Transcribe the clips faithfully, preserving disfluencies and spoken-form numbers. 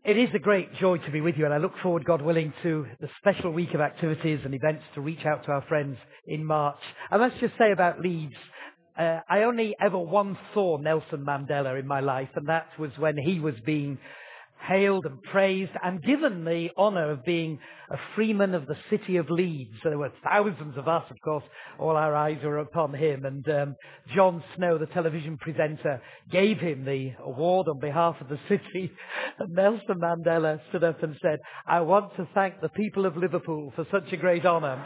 It is a great joy to be with you, and I look forward, God willing, to the special week of activities and events to reach out to our friends in March. And let's just say about Leeds, uh, I only ever once saw Nelson Mandela in my life, and that was when he was being hailed and praised and given the honour of being a freeman of the city of Leeds. So there were thousands of us, of course, all our eyes were upon him. And um, Jon Snow, the television presenter, gave him the award on behalf of the city. And Nelson Mandela stood up and said, "I want to thank the people of Liverpool for such a great honour."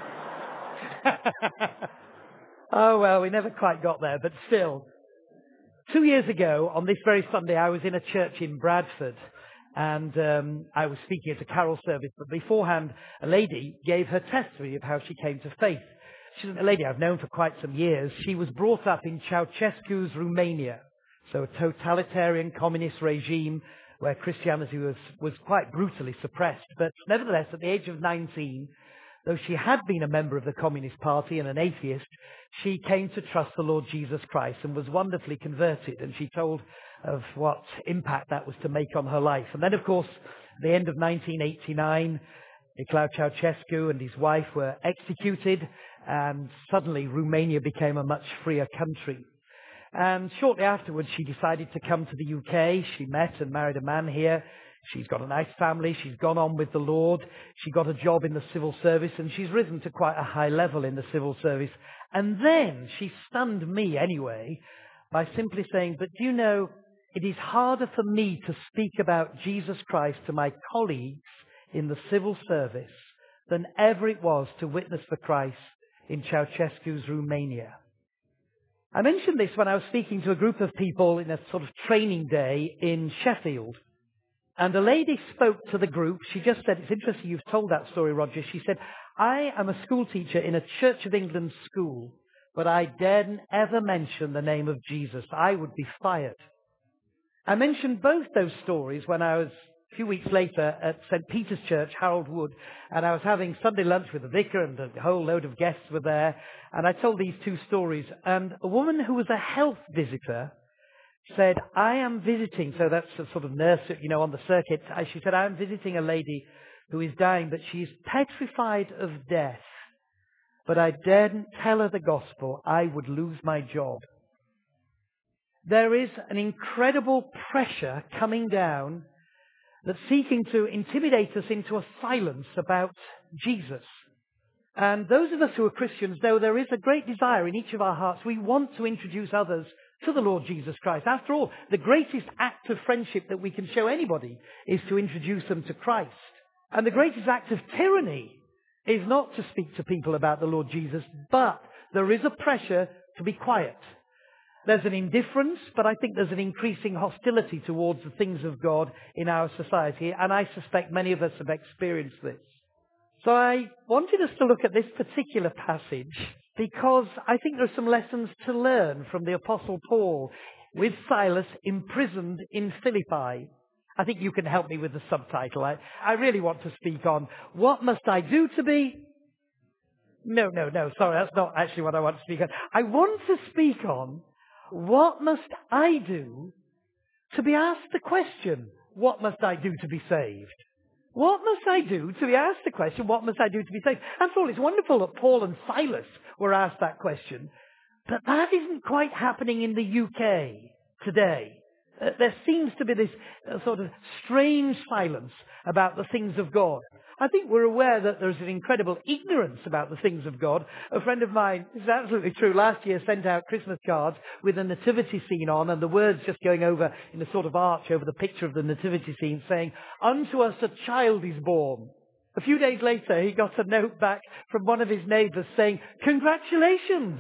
Oh, well, we never quite got there, but still. Two years ago, on this very Sunday, I was in a church in Bradford. And um, I was speaking at a carol service, but beforehand, a lady gave her testimony of how she came to faith. She's a lady I've known for quite some years. She was brought up in Ceausescu's Romania, so a totalitarian communist regime where Christianity was, was quite brutally suppressed. But nevertheless, at the age of nineteen, though she had been a member of the Communist Party and an atheist, she came to trust the Lord Jesus Christ and was wonderfully converted. And she told of what impact that was to make on her life. And then, of course, at the end of nineteen eighty-nine, Nicolae Ceausescu and his wife were executed, and suddenly Romania became a much freer country. And shortly afterwards, she decided to come to the U K. She met and married a man here. She's got a nice family. She's gone on with the Lord. She got a job in the civil service, and she's risen to quite a high level in the civil service. And then she stunned me anyway by simply saying, "But do you know, it is harder for me to speak about Jesus Christ to my colleagues in the civil service than ever it was to witness for Christ in Ceausescu's Romania." I mentioned this when I was speaking to a group of people in a sort of training day in Sheffield. And a lady spoke to the group. She just said, "It's interesting you've told that story, Roger." She said, "I am a school teacher in a Church of England school, but I daren't ever mention the name of Jesus. I would be fired." I mentioned both those stories when I was a few weeks later at Saint Peter's Church, Harold Wood, and I was having Sunday lunch with the vicar, and a whole load of guests were there, and I told these two stories. And a woman who was a health visitor said, "I am visiting," so that's a sort of nurse, you know, on the circuit. She said, "I am visiting a lady who is dying, but she is petrified of death. But I daren't tell her the gospel. I would lose my job." There is an incredible pressure coming down that's seeking to intimidate us into a silence about Jesus. And those of us who are Christians know there is a great desire in each of our hearts. We want to introduce others to the Lord Jesus Christ. After all, the greatest act of friendship that we can show anybody is to introduce them to Christ. And the greatest act of tyranny is not to speak to people about the Lord Jesus, but there is a pressure to be quiet. There's an indifference, but I think there's an increasing hostility towards the things of God in our society, and I suspect many of us have experienced this. So I wanted us to look at this particular passage because I think there's some lessons to learn from the Apostle Paul with Silas imprisoned in Philippi. I think you can help me with the subtitle. I, I really want to speak on what must I do to be... No, no, no, sorry, that's not actually what I want to speak on. I want to speak on what must I do to be asked the question, what must I do to be saved? What must I do to be asked the question, what must I do to be saved? After all, it's wonderful that Paul and Silas were asked that question, but that isn't quite happening in the U K today. Uh, there seems to be this uh, sort of strange silence about the things of God. I think we're aware that there's an incredible ignorance about the things of God. A friend of mine, this is absolutely true, last year sent out Christmas cards with a nativity scene on and the words just going over in a sort of arch over the picture of the nativity scene saying, "Unto us a child is born." A few days later, he got a note back from one of his neighbours saying, "Congratulations."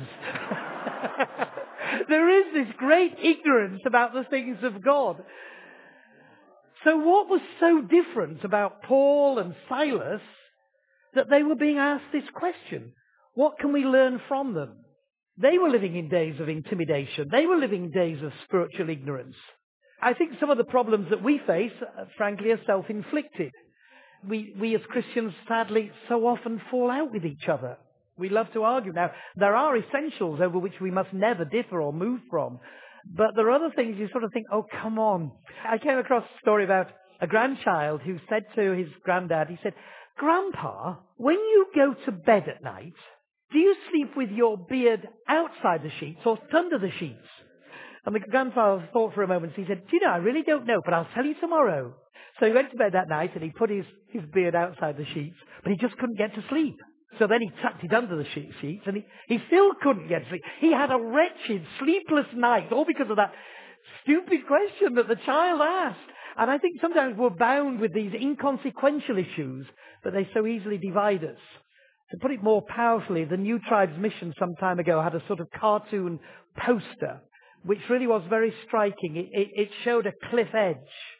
There is this great ignorance about the things of God. So what was so different about Paul and Silas that they were being asked this question? What can we learn from them? They were living in days of intimidation. They were living in days of spiritual ignorance. I think some of the problems that we face, uh, frankly, are self-inflicted. We, we as Christians, sadly, so often fall out with each other. We love to argue. Now, there are essentials over which we must never differ or move from. But there are other things you sort of think, oh, come on. I came across a story about a grandchild who said to his granddad, he said, "Grandpa, when you go to bed at night, do you sleep with your beard outside the sheets or under the sheets?" And the grandfather thought for a moment. He said, "Do you know, I really don't know, but I'll tell you tomorrow." So he went to bed that night and he put his, his beard outside the sheets, but he just couldn't get to sleep. So then he tucked it under the sheet, sheets and he, he still couldn't get to sleep. He had a wretched, sleepless night, all because of that stupid question that the child asked. And I think sometimes we're bound with these inconsequential issues, but they so easily divide us. To put it more powerfully, the New Tribes Mission some time ago had a sort of cartoon poster, which really was very striking. It, it, it showed a cliff edge.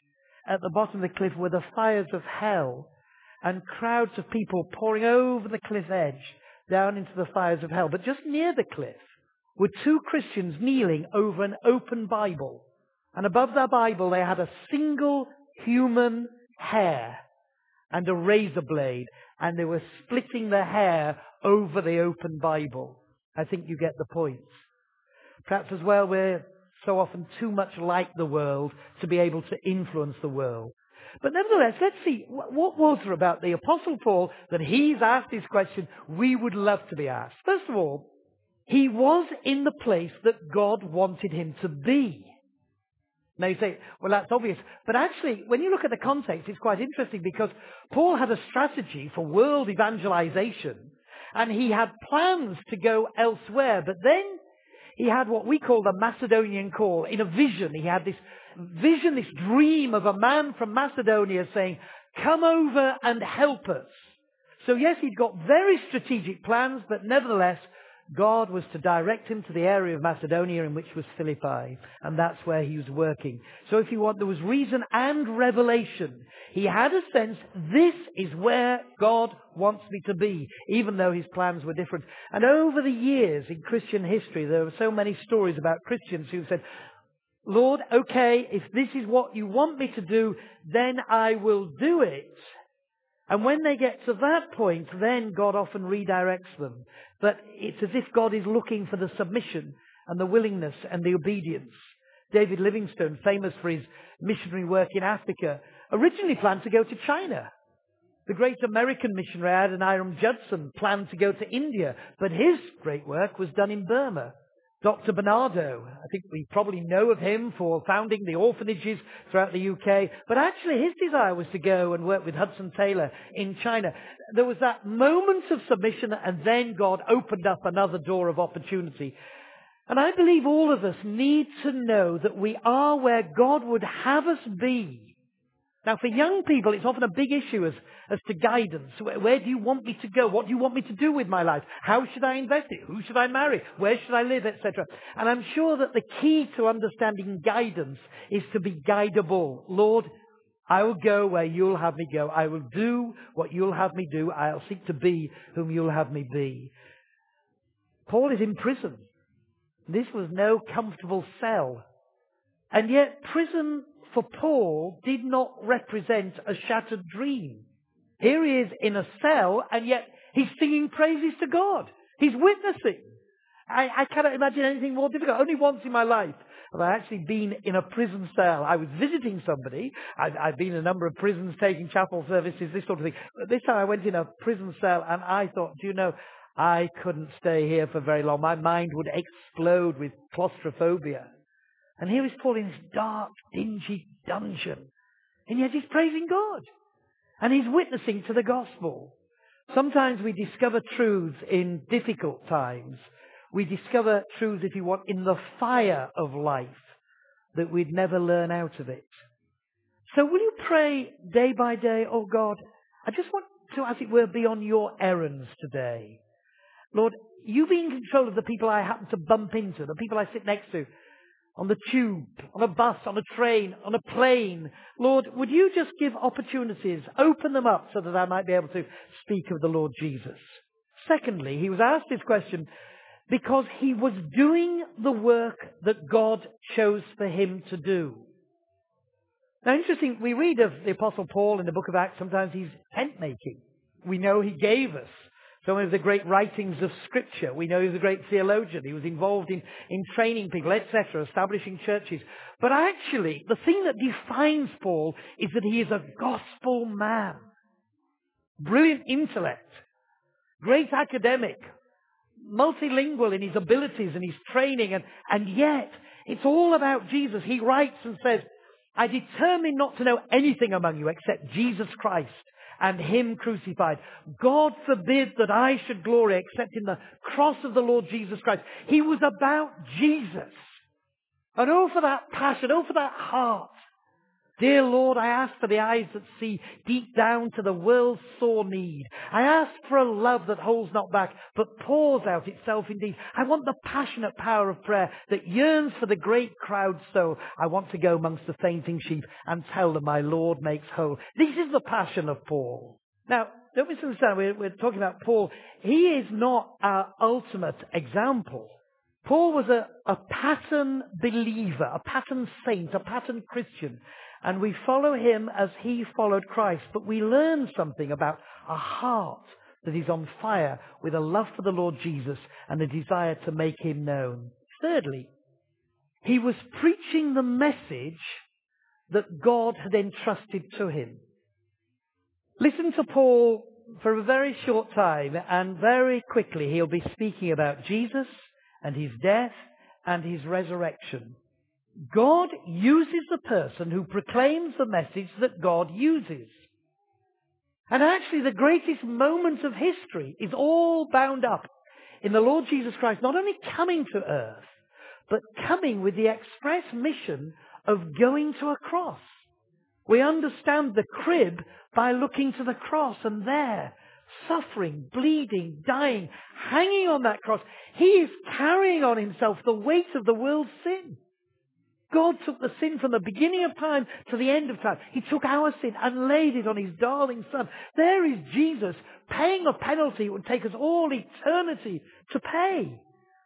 At the bottom of the cliff were the fires of hell, and crowds of people pouring over the cliff edge down into the fires of hell. But just near the cliff were two Christians kneeling over an open Bible. And above their Bible they had a single human hair and a razor blade, and they were splitting the hair over the open Bible. I think you get the point. Perhaps as well we're so often too much like the world to be able to influence the world. But nevertheless, let's see, what was there about the Apostle Paul that he's asked this question we would love to be asked? First of all, he was in the place that God wanted him to be. Now you say, well, that's obvious. But actually, when you look at the context, it's quite interesting because Paul had a strategy for world evangelization and he had plans to go elsewhere. But then he had what we call the Macedonian call. In a vision, he had this vision, this dream of a man from Macedonia saying, "Come over and help us." So yes, he'd got very strategic plans, but nevertheless, God was to direct him to the area of Macedonia in which was Philippi, and that's where he was working. So if you want, there was reason and revelation. He had a sense, this is where God wants me to be, even though his plans were different. And over the years in Christian history, there were so many stories about Christians who said, "Lord, okay, if this is what you want me to do, then I will do it." And when they get to that point, then God often redirects them. But it's as if God is looking for the submission and the willingness and the obedience. David Livingstone, famous for his missionary work in Africa, originally planned to go to China. The great American missionary Adoniram Judson planned to go to India, but his great work was done in Burma. Doctor Bernardo, I think we probably know of him for founding the orphanages throughout the U K, but actually his desire was to go and work with Hudson Taylor in China. There was that moment of submission, and then God opened up another door of opportunity. And I believe all of us need to know that we are where God would have us be. Now, for young people, it's often a big issue as, as to guidance. Where, where do you want me to go? What do you want me to do with my life? How should I invest it? Who should I marry? Where should I live? et cetera. And I'm sure that the key to understanding guidance is to be guidable. Lord, I will go where you'll have me go. I will do what you'll have me do. I'll seek to be whom you'll have me be. Paul is in prison. This was no comfortable cell. And yet prison for Paul did not represent a shattered dream. Here he is in a cell, and yet he's singing praises to God. He's witnessing. I, I cannot imagine anything more difficult. Only once in my life have I actually been in a prison cell. I was visiting somebody. I've, I've been in a number of prisons, taking chapel services, this sort of thing. But this time I went in a prison cell, and I thought, do you know, I couldn't stay here for very long. My mind would explode with claustrophobia. And here is Paul in this dark, dingy dungeon. And yet he's praising God. And he's witnessing to the gospel. Sometimes we discover truths in difficult times. We discover truths, if you want, in the fire of life that we'd never learn out of it. So will you pray day by day, oh God, I just want to, as it were, be on your errands today. Lord, you be in control of the people I happen to bump into, the people I sit next to, on the tube, on a bus, on a train, on a plane. Lord, would you just give opportunities, open them up so that I might be able to speak of the Lord Jesus. Secondly, he was asked this question because he was doing the work that God chose for him to do. Now, interesting, we read of the Apostle Paul in the book of Acts, sometimes he's tent making. We know he gave us Some of the great writings of Scripture. We know he was a great theologian. He was involved in, in training people, et cetera, establishing churches. But actually, the thing that defines Paul is that he is a gospel man. Brilliant intellect. Great academic. Multilingual in his abilities and his training. And, and yet, it's all about Jesus. He writes and says, I determined not to know anything among you except Jesus Christ and him crucified. God forbid that I should glory except in the cross of the Lord Jesus Christ. He was about Jesus. And oh, for that passion, oh, for that heart. Dear Lord, I ask for the eyes that see deep down to the world's sore need. I ask for a love that holds not back, but pours out itself indeed. I want the passionate power of prayer that yearns for the great crowd's soul. I want to go amongst the fainting sheep and tell them my Lord makes whole. This is the passion of Paul. Now, don't misunderstand, we're, we're talking about Paul. He is not our ultimate example. Paul was a, a pattern believer, a pattern saint, a pattern Christian. And we follow him as he followed Christ. But we learn something about a heart that is on fire with a love for the Lord Jesus and a desire to make him known. Thirdly, he was preaching the message that God had entrusted to him. Listen to Paul for a very short time, and very quickly he'll be speaking about Jesus and his death and his resurrection. God uses the person who proclaims the message that God uses. And actually the greatest moment of history is all bound up in the Lord Jesus Christ not only coming to earth, but coming with the express mission of going to a cross. We understand the crib by looking to the cross, and there, suffering, bleeding, dying, hanging on that cross, he is carrying on himself the weight of the world's sin. God took the sin from the beginning of time to the end of time. He took our sin and laid it on his darling Son. There is Jesus paying a penalty it would take us all eternity to pay.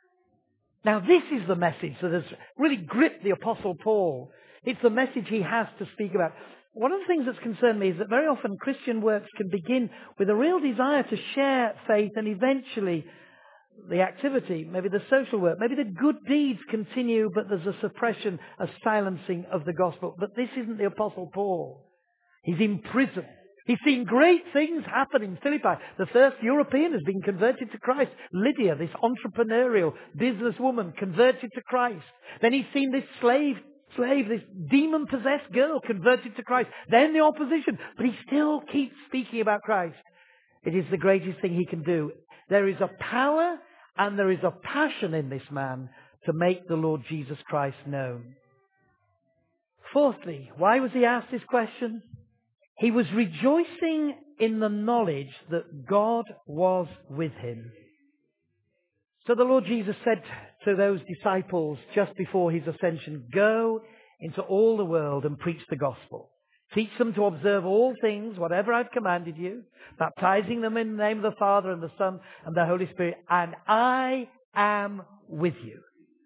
Now this is the message that has really gripped the Apostle Paul. It's the message he has to speak about. One of the things that's concerned me is that very often Christian works can begin with a real desire to share faith, and eventually the activity, maybe the social work, maybe the good deeds continue, but there's a suppression, a silencing of the gospel. But this isn't the Apostle Paul. He's in prison. He's seen great things happen in Philippi. The first European has been converted to Christ. Lydia, this entrepreneurial businesswoman, converted to Christ. Then he's seen this slave, slave, this demon-possessed girl converted to Christ. Then the opposition. But he still keeps speaking about Christ. It is the greatest thing he can do. There is a power and there is a passion in this man to make the Lord Jesus Christ known. Fourthly, why was he asked this question? He was rejoicing in the knowledge that God was with him. So the Lord Jesus said to those disciples just before his ascension, go into all the world and preach the gospel. Teach them to observe all things, whatever I've commanded you, baptizing them in the name of the Father and the Son and the Holy Spirit, and I am with you.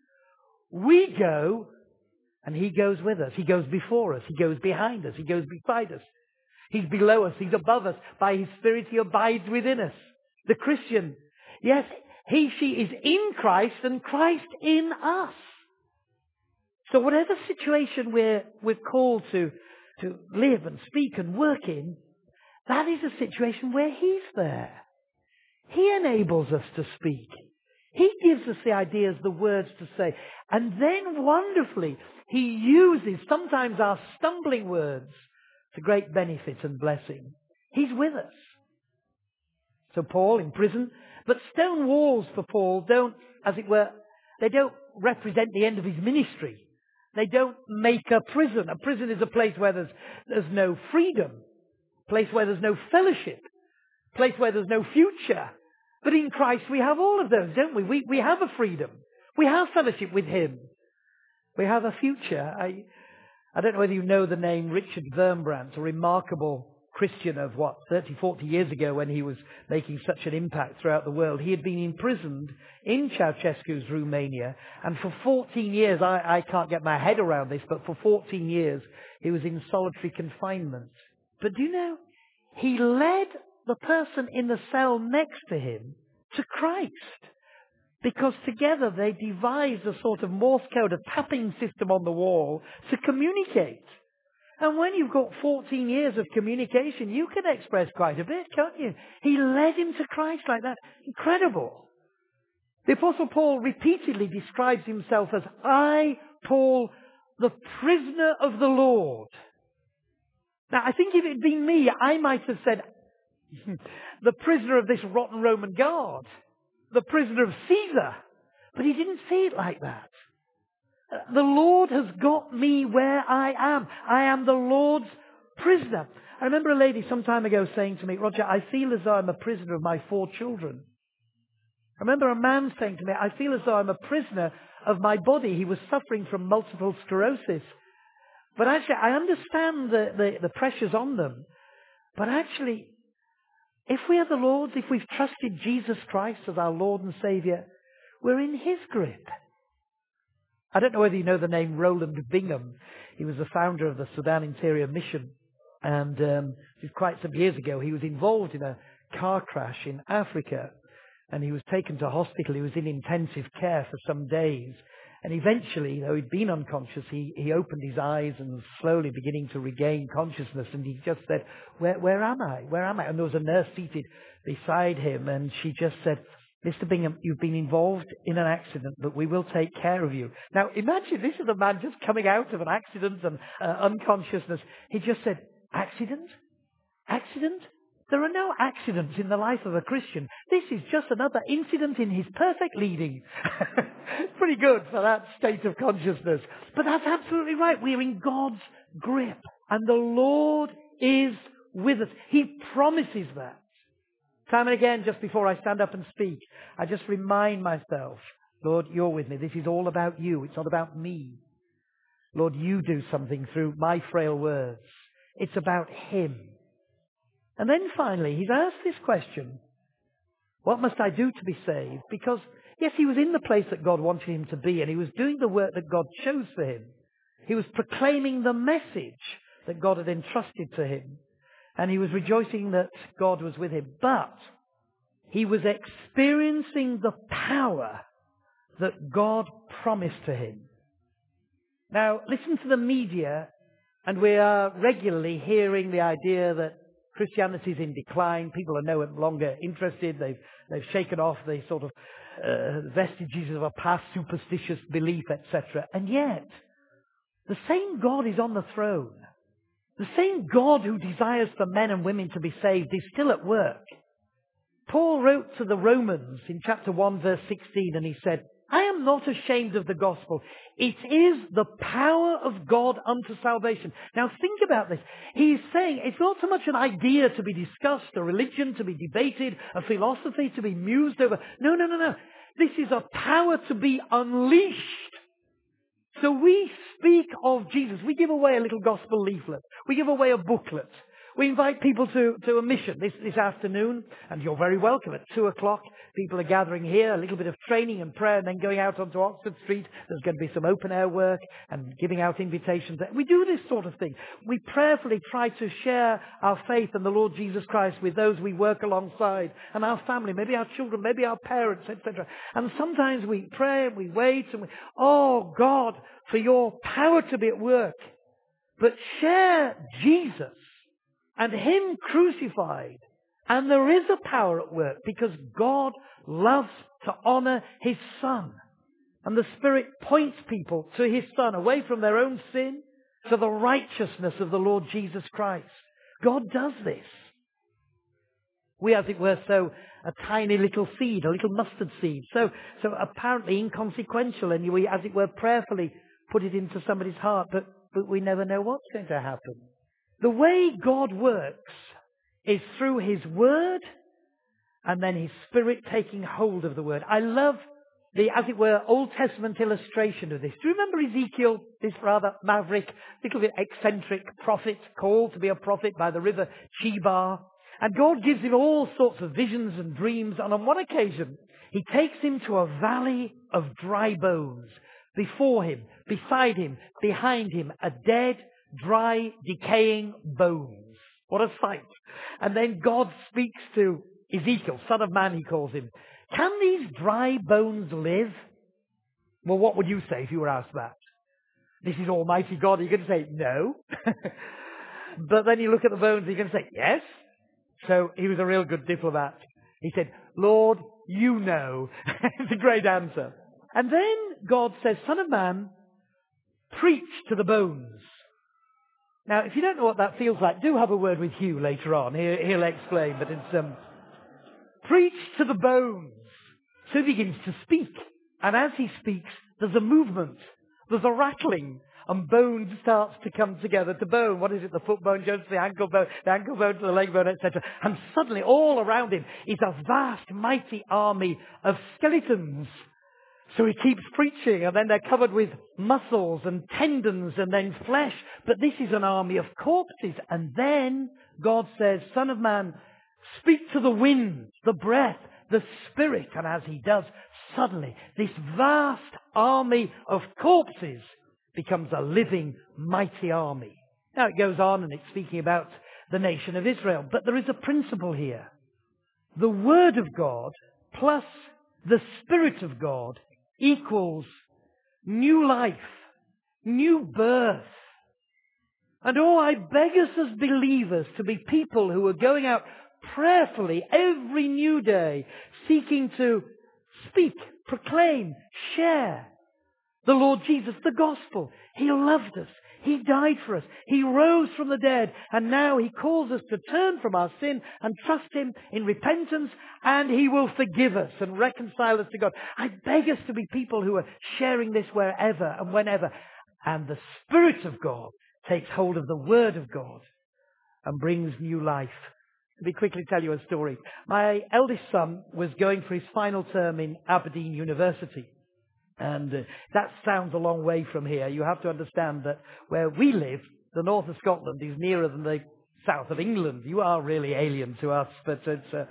We go, and he goes with us. He goes before us. He goes behind us. He goes beside us. He's below us. He's above us. By his Spirit, he abides within us. The Christian, yes, he, she is in Christ and Christ in us. So whatever situation we're, we're called to, to live and speak and work in, that is a situation where he's there. He enables us to speak. He gives us the ideas, the words to say. And then wonderfully, he uses sometimes our stumbling words to great benefit and blessing. He's with us. So Paul in prison, but stone walls for Paul don't, as it were, they don't represent the end of his ministry. They don't make a prison. A prison is a place where there's, there's no freedom, a place where there's no fellowship, a place where there's no future. But in Christ we have all of those, don't we? We, we have a freedom. We have fellowship with him. We have a future. I, I don't know whether you know the name Richard Wurmbrand, a remarkable Christian of what, thirty, forty years ago when he was making such an impact throughout the world. He had been imprisoned in Ceausescu's Romania, and for fourteen years, I, I can't get my head around this, but for fourteen years he was in solitary confinement. But do you know, he led the person in the cell next to him to Christ. Because together they devised a sort of Morse code, a tapping system on the wall to communicate. And when you've got fourteen years of communication, you can express quite a bit, can't you? He led him to Christ like that. Incredible. The Apostle Paul repeatedly describes himself as, I, Paul, the prisoner of the Lord. Now, I think if it had been me, I might have said, the prisoner of this rotten Roman guard. The prisoner of Caesar. But he didn't see it like that. The Lord has got me where I am. I am the Lord's prisoner. I remember a lady some time ago saying to me, Roger, I feel as though I'm a prisoner of my four children. I remember a man saying to me, I feel as though I'm a prisoner of my body. He was suffering from multiple sclerosis. But actually, I understand the, the, the pressures on them. But actually, if we are the Lord's, if we've trusted Jesus Christ as our Lord and Saviour, we're in His grip. I don't know whether you know the name Roland Bingham. He was the founder of the Sudan Interior Mission. And um, quite some years ago, he was involved in a car crash in Africa. And he was taken to hospital. He was in intensive care for some days. And eventually, though he'd been unconscious, he, he opened his eyes and slowly beginning to regain consciousness. And he just said, where, where am I? Where am I? And there was a nurse seated beside him. And she just said, Mister Bingham, you've been involved in an accident, but we will take care of you. Now, imagine this is a man just coming out of an accident and uh, unconsciousness. He just said, accident? Accident? There are no accidents in the life of a Christian. This is just another incident in his perfect leading. Pretty good for that state of consciousness. But that's absolutely right. We're in God's grip. And the Lord is with us. He promises that. Time and again, just before I stand up and speak, I just remind myself, Lord, you're with me. This is all about you. It's not about me. Lord, you do something through my frail words. It's about Him. And then finally, he's asked this question, what must I do to be saved? Because, yes, he was in the place that God wanted him to be, and he was doing the work that God chose for him. He was proclaiming the message that God had entrusted to him, and he was rejoicing that God was with him. But he was experiencing the power that God promised to him. Now, listen to the media, and we are regularly hearing the idea that Christianity is in decline. People are no longer interested. They've, they've shaken off the sort of uh, vestiges of a past superstitious belief, et cetera. And yet, the same God is on the throne. The same God who desires for men and women to be saved is still at work. Paul wrote to the Romans in chapter one, verse sixteen, and he said, I am not ashamed of the gospel. It is the power of God unto salvation. Now think about this. He's saying it's not so much an idea to be discussed, a religion to be debated, a philosophy to be mused over. No, no, no, no. This is a power to be unleashed. So we speak of Jesus. We give away a little gospel leaflet. We give away a booklet. We invite people to, to a mission this, this afternoon, and you're very welcome. At two o'clock, people are gathering here, a little bit of training and prayer, and then going out onto Oxford Street. There's going to be some open-air work and giving out invitations. We do this sort of thing. We prayerfully try to share our faith in the Lord Jesus Christ with those we work alongside, and our family, maybe our children, maybe our parents, et cetera. And sometimes we pray and we wait, and we, oh God, for your power to be at work. But share Jesus and Him crucified. And there is a power at work because God loves to honor His Son. And the Spirit points people to His Son away from their own sin to the righteousness of the Lord Jesus Christ. God does this. We, as it were, sow a tiny little seed, a little mustard seed. So, so apparently inconsequential, and we, as it were, prayerfully put it into somebody's heart, but, but we never know what's going to happen. The way God works is through His Word and then His Spirit taking hold of the Word. I love the, as it were, Old Testament illustration of this. Do you remember Ezekiel, this rather maverick, little bit eccentric prophet, called to be a prophet by the river Chebar? And God gives him all sorts of visions and dreams, and on one occasion, He takes him to a valley of dry bones. Before him, beside him, behind him, a dead, dry, decaying bones. What a sight. And then God speaks to Ezekiel, son of man, he calls him. Can these dry bones live? Well, what would you say if you were asked that? This is Almighty God. You're going to say, no. But then you look at the bones, you're going to say, yes. So he was a real good diplomat. He said, Lord, you know. It's a great answer. And then God says, Son of man, preach to the bones. Now, if you don't know what that feels like, do have a word with Hugh later on. He, he'll explain, but it's, um, preach to the bones. So he begins to speak. And as he speaks, there's a movement. There's a rattling. And bone starts to come together to bone. What is it? The foot bone joins to the ankle bone, the ankle bone to the leg bone, et cetera. And suddenly, all around him is a vast, mighty army of skeletons. So he keeps preaching, and then they're covered with muscles and tendons and then flesh. But this is an army of corpses. And then God says, Son of man, speak to the wind, the breath, the spirit. And as he does, suddenly this vast army of corpses becomes a living, mighty army. Now it goes on and it's speaking about the nation of Israel. But there is a principle here. The Word of God plus the Spirit of God equals new life, new birth. And oh, I beg us as believers to be people who are going out prayerfully every new day, seeking to speak, proclaim, share the Lord Jesus, the gospel. He loved us. He died for us. He rose from the dead. And now he calls us to turn from our sin and trust him in repentance, and he will forgive us and reconcile us to God. I beg us to be people who are sharing this wherever and whenever. And the Spirit of God takes hold of the Word of God and brings new life. Let me quickly tell you a story. My eldest son was going for his final term in Aberdeen University. And uh, that sounds a long way from here. You have to understand that where we live, the north of Scotland is nearer than the south of England. You are really alien to us. But it's, uh,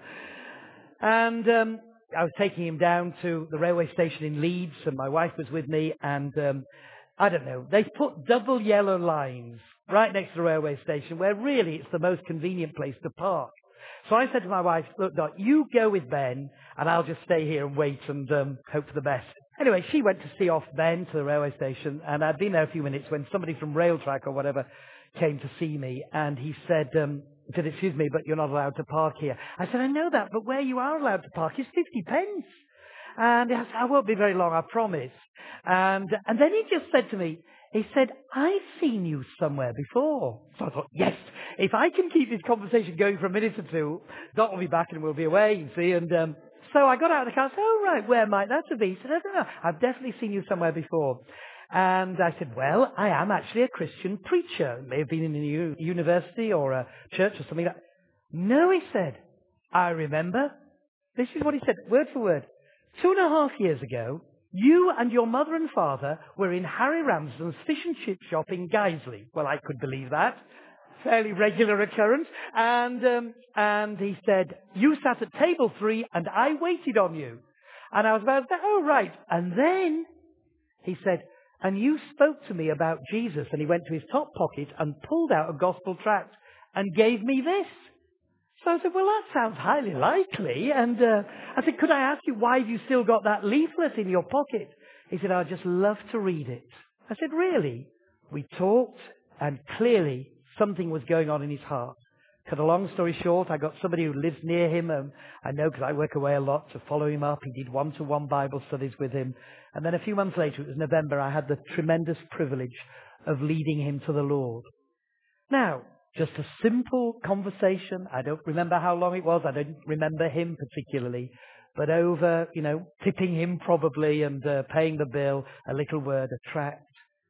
and um, I was taking him down to the railway station in Leeds, and my wife was with me. And um, I don't know, they put double yellow lines right next to the railway station, where really it's the most convenient place to park. So I said to my wife, look, Doc, you go with Ben, and I'll just stay here and wait and um, hope for the best. Anyway, she went to see off Ben to the railway station, and I'd been there a few minutes when somebody from Railtrack or whatever came to see me, and he said, um, he said, excuse me, but you're not allowed to park here. I said, I know that, but where you are allowed to park is fifty pence. And he said, I won't be very long, I promise. And, and then he just said to me, he said, I've seen you somewhere before. So I thought, yes, if I can keep this conversation going for a minute or two, Doc will be back and we'll be away, you see. And um, so I got out of the car and said, oh, right, where might that have been? He said, I don't know. I've definitely seen you somewhere before. And I said, well, I am actually a Christian preacher. It may have been in a u- university or a church or something like that. No, he said, I remember. This is what he said, word for word. Two and a half years ago, you and your mother and father were in Harry Ramsden's fish and chip shop in Guiseley. Well, I could believe that. Fairly regular occurrence. And, um, and he said, you sat at table three and I waited on you. And I was about to say, oh, right. And then he said, and you spoke to me about Jesus. And he went to his top pocket and pulled out a gospel tract and gave me this. So I said, well, that sounds highly likely. And uh, I said, could I ask you why have you still got that leaflet in your pocket? He said, I'd just love to read it. I said, really? We talked, and clearly something was going on in his heart. Cut a long story short, I got somebody who lives near him. Um, I know because I work away a lot to follow him up. He did one-to-one Bible studies with him. And then a few months later, it was November, I had the tremendous privilege of leading him to the Lord. Now, just a simple conversation. I don't remember how long it was. I don't remember him particularly. But over, you know, tipping him probably and uh, paying the bill, a little word, a tract.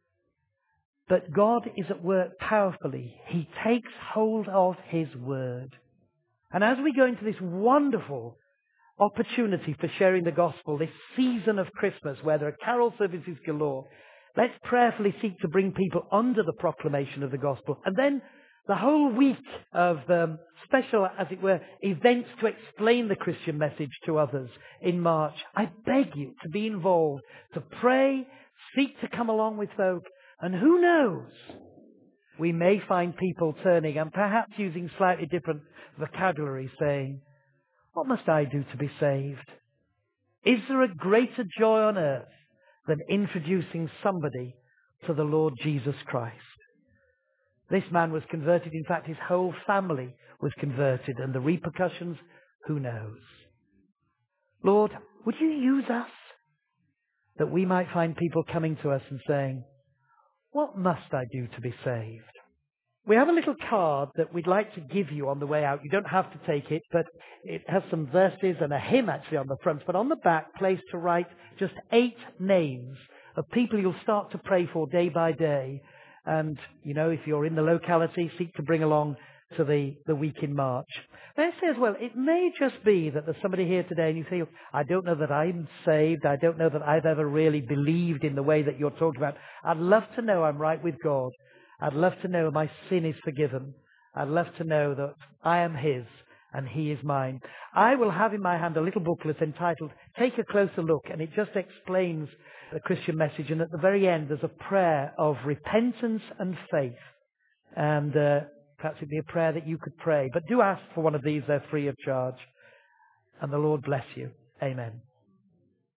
But God is at work powerfully. He takes hold of his word. And as we go into this wonderful opportunity for sharing the gospel, this season of Christmas where there are carol services galore, let's prayerfully seek to bring people under the proclamation of the gospel. And then the whole week of um, special, as it were, events to explain the Christian message to others in March. I beg you to be involved, to pray, seek to come along with folk. And who knows, we may find people turning and perhaps using slightly different vocabulary, saying, what must I do to be saved? Is there a greater joy on earth than introducing somebody to the Lord Jesus Christ? This man was converted. In fact, his whole family was converted, and the repercussions, who knows? Lord, would you use us that we might find people coming to us and saying, what must I do to be saved? We have a little card that we'd like to give you on the way out. You don't have to take it, but it has some verses and a hymn actually on the front. But on the back, place to write just eight names of people you'll start to pray for day by day. And, you know, if you're in the locality, seek to bring along to the, the week in March. May I say as well, it may just be that there's somebody here today and you feel, I don't know that I'm saved. I don't know that I've ever really believed in the way that you're talking about. I'd love to know I'm right with God. I'd love to know my sin is forgiven. I'd love to know that I am his and he is mine. I will have in my hand a little booklet entitled Take a Closer Look, and it just explains the Christian message. And at the very end, there's a prayer of repentance and faith. And uh, perhaps it'd be a prayer that you could pray. But do ask for one of these. They're free of charge. And the Lord bless you. Amen.